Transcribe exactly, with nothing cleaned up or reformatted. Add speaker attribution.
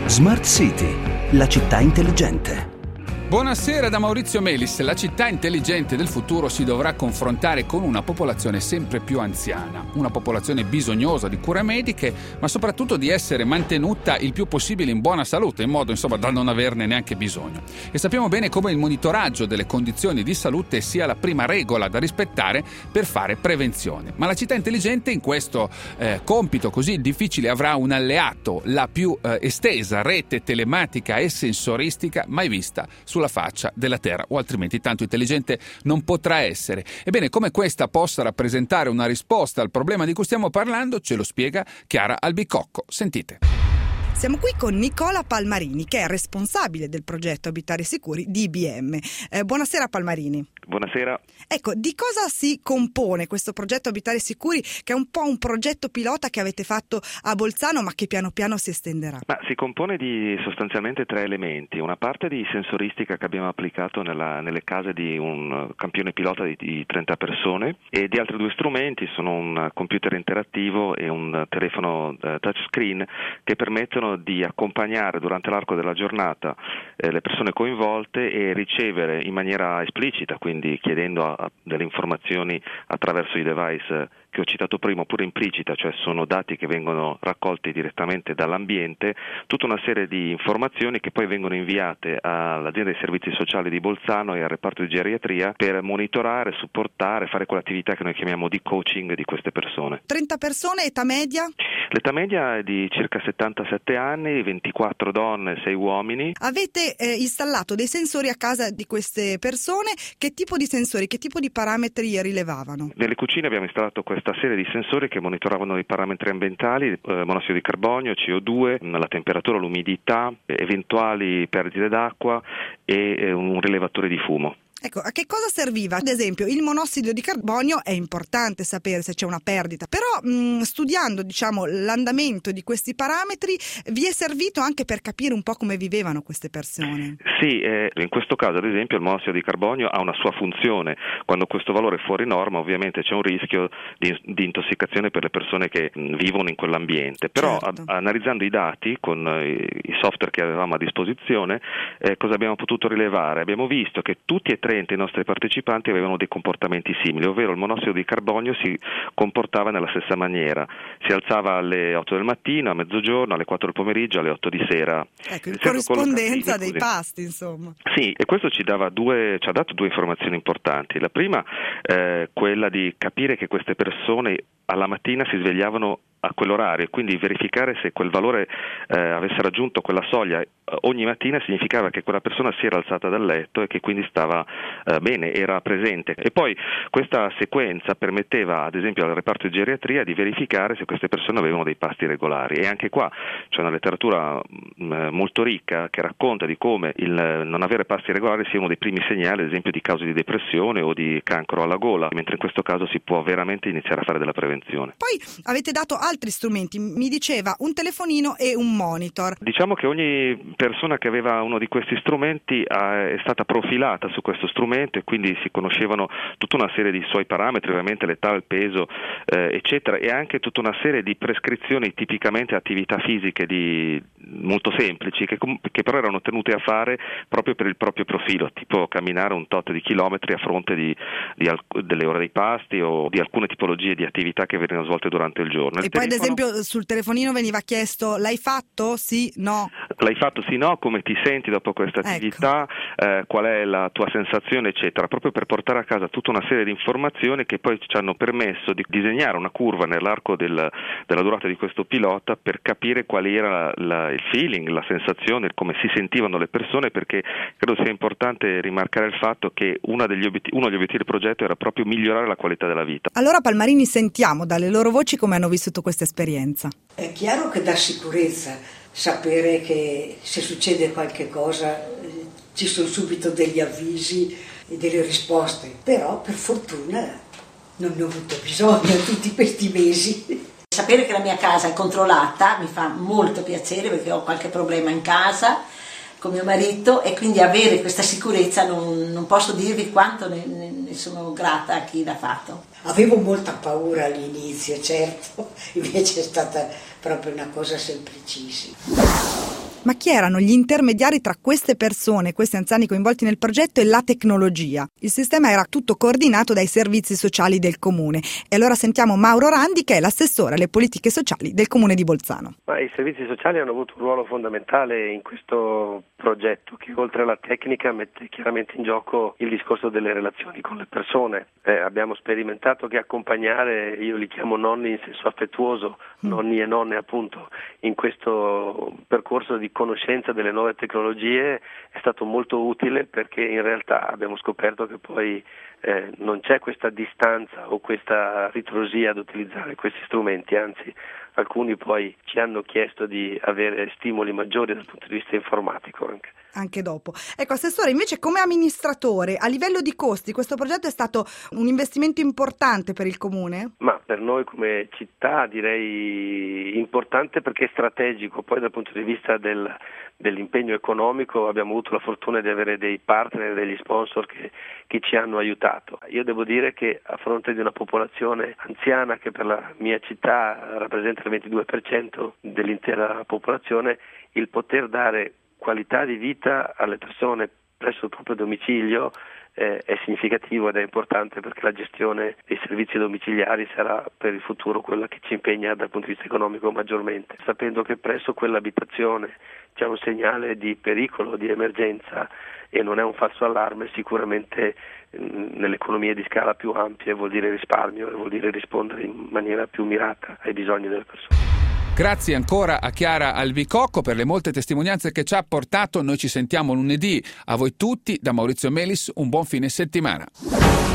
Speaker 1: Smart City, la città intelligente.
Speaker 2: Buonasera da Maurizio Melis. La città intelligente del futuro si dovrà confrontare con una popolazione sempre più anziana, una popolazione bisognosa di cure mediche, ma soprattutto di essere mantenuta il più possibile in buona salute, in modo insomma da non averne neanche bisogno. E sappiamo bene come il monitoraggio delle condizioni di salute sia la prima regola da rispettare per fare prevenzione. Ma la città intelligente in questo eh, compito così difficile avrà un alleato, la più eh, estesa rete telematica e sensoristica mai vista sulla faccia della terra, o altrimenti tanto intelligente non potrà essere. Ebbene, come questa possa rappresentare una risposta al problema di cui stiamo parlando, ce lo spiega Chiara Albicocco. Sentite.
Speaker 3: Siamo qui con Nicola Palmarini, che è responsabile del progetto Abitare Sicuri di I B M. Eh, buonasera Palmarini.
Speaker 4: Buonasera.
Speaker 3: Ecco, di cosa si compone questo progetto Abitare Sicuri, che è un po' un progetto pilota che avete fatto a Bolzano, ma che piano piano si estenderà?
Speaker 4: Ma si compone di sostanzialmente tre elementi. Una parte di sensoristica che abbiamo applicato nella, nelle case di un campione pilota di, di trenta persone, e di altri due strumenti, sono un computer interattivo e un telefono eh, touchscreen, che permettono di accompagnare durante l'arco della giornata eh, le persone coinvolte e ricevere in maniera esplicita, quindi chiedendo a, a delle informazioni attraverso i device che ho citato prima, oppure implicita, cioè sono dati che vengono raccolti direttamente dall'ambiente, tutta una serie di informazioni che poi vengono inviate all'azienda dei servizi sociali di Bolzano e al reparto di geriatria per monitorare, supportare, fare quell'attività che noi chiamiamo di coaching di queste persone.
Speaker 3: trenta persone, età media?
Speaker 4: L'età media è di circa settantasette anni, ventiquattro donne, sei uomini.
Speaker 3: Avete eh, installato dei sensori a casa di queste persone. Che tipo di sensori, che tipo di parametri rilevavano?
Speaker 4: Nelle cucine abbiamo installato questa serie di sensori che monitoravano i parametri ambientali, eh, monossido di carbonio, C O due, la temperatura, l'umidità, eventuali perdite d'acqua e eh, un rilevatore di fumo.
Speaker 3: Ecco, a che cosa serviva? Ad esempio, il monossido di carbonio è importante sapere se c'è una perdita, però mh, studiando, diciamo, l'andamento di questi parametri, vi è servito anche per capire un po' come vivevano queste persone?
Speaker 4: Sì, eh, in questo caso, ad esempio, il monossido di carbonio ha una sua funzione. Quando questo valore è fuori norma, ovviamente c'è un rischio di, di intossicazione per le persone che mh, vivono in quell'ambiente. Però
Speaker 3: certo.
Speaker 4: a, analizzando i dati con eh, i software che avevamo a disposizione, eh, cosa abbiamo potuto rilevare? Abbiamo visto che tutti e tre i nostri partecipanti avevano dei comportamenti simili, ovvero il monossido di carbonio si comportava nella stessa maniera, si alzava alle otto del mattino, a mezzogiorno, alle quattro del pomeriggio, alle otto di sera.
Speaker 3: Ecco, in corrispondenza dei pasti, insomma.
Speaker 4: Sì, e questo ci dava due, ci ha dato due informazioni importanti. La prima, eh, quella di capire che queste persone alla mattina si svegliavano a quell'orario, quindi verificare se quel valore eh, avesse raggiunto quella soglia eh, ogni mattina significava che quella persona si era alzata dal letto e che quindi stava eh, bene, era presente. E poi questa sequenza permetteva ad esempio al reparto di geriatria di verificare se queste persone avevano dei pasti regolari, e anche qua c'è una letteratura mh, molto ricca che racconta di come il non avere pasti regolari sia uno dei primi segnali, ad esempio, di cause di depressione o di cancro alla gola, mentre in questo caso si può veramente iniziare a fare della prevenzione.
Speaker 3: Poi avete dato altri strumenti, mi diceva un telefonino e un monitor.
Speaker 4: Diciamo che ogni persona che aveva uno di questi strumenti eh, è stata profilata su questo strumento, e quindi si conoscevano tutta una serie di suoi parametri, ovviamente l'età, il peso, eh, eccetera, e anche tutta una serie di prescrizioni tipicamente attività fisiche di, molto semplici, che, che però erano tenute a fare proprio per il proprio profilo, tipo camminare un tot di chilometri a fronte di, di alc- delle ore dei pasti o di alcune tipologie di attività che venivano svolte durante il giorno. Il
Speaker 3: e poi
Speaker 4: telefono...
Speaker 3: ad esempio sul telefonino veniva chiesto: l'hai fatto? Sì? No?
Speaker 4: L'hai fatto? Sì? No? Come ti senti dopo questa attività? Ecco. Eh, qual è la tua sensazione, eccetera, proprio per portare a casa tutta una serie di informazioni che poi ci hanno permesso di disegnare una curva nell'arco del, della durata di questo pilota per capire qual era la, il feeling, la sensazione, come si sentivano le persone, perché credo sia importante rimarcare il fatto che una degli obiet- uno degli obiettivi del progetto era proprio migliorare la qualità della vita.
Speaker 3: Allora Palmarini, sentiamo dalle loro voci come hanno vissuto questa esperienza.
Speaker 5: È chiaro che dà sicurezza sapere che se succede qualche cosa eh, ci sono subito degli avvisi e delle risposte, però per fortuna non ne ho avuto bisogno tutti questi mesi.
Speaker 6: Sapere che la mia casa è controllata mi fa molto piacere, perché ho qualche problema in casa con mio marito, e quindi avere questa sicurezza non, non posso dirvi quanto ne, ne sono grata a chi l'ha fatto.
Speaker 5: Avevo molta paura all'inizio, certo, invece è stata proprio una cosa semplicissima.
Speaker 3: Ma chi erano gli intermediari tra queste persone, questi anziani coinvolti nel progetto e la tecnologia? Il sistema era tutto coordinato dai servizi sociali del comune. E allora sentiamo Mauro Randi, che è l'assessore alle politiche sociali del comune di Bolzano.
Speaker 7: Ma i servizi sociali hanno avuto un ruolo fondamentale in questo progetto, che oltre alla tecnica mette chiaramente in gioco il discorso delle relazioni con le persone. Eh, abbiamo sperimentato che accompagnare, io li chiamo nonni in senso affettuoso, mm. nonni e nonne appunto, in questo percorso di conoscenza delle nuove tecnologie è stato molto utile, perché in realtà abbiamo scoperto che poi eh, non c'è questa distanza o questa ritrosia ad utilizzare questi strumenti, anzi alcuni poi ci hanno chiesto di avere stimoli maggiori dal punto di vista informatico anche.
Speaker 3: Anche dopo. Ecco, assessore, invece come amministratore, a livello di costi, questo progetto è stato un investimento importante per il comune?
Speaker 7: Ma per noi come città direi importante, perché è strategico. Poi dal punto di vista del, dell'impegno economico abbiamo avuto la fortuna di avere dei partner, degli sponsor che, che ci hanno aiutato. Io devo dire che a fronte di una popolazione anziana che per la mia città rappresenta il ventidue per cento dell'intera popolazione, il poter dare qualità di vita alle persone presso il proprio domicilio eh, è significativo ed è importante, perché la gestione dei servizi domiciliari sarà per il futuro quella che ci impegna dal punto di vista economico maggiormente. Sapendo che presso quell'abitazione c'è un segnale di pericolo, di emergenza, e non è un falso allarme, sicuramente mh, nelle economie di scala più ampie vuol dire risparmio e vuol dire rispondere in maniera più mirata ai bisogni delle persone.
Speaker 2: Grazie ancora a Chiara Albicocco per le molte testimonianze che ci ha portato. Noi ci sentiamo lunedì. A voi tutti, da Maurizio Melis, un buon fine settimana.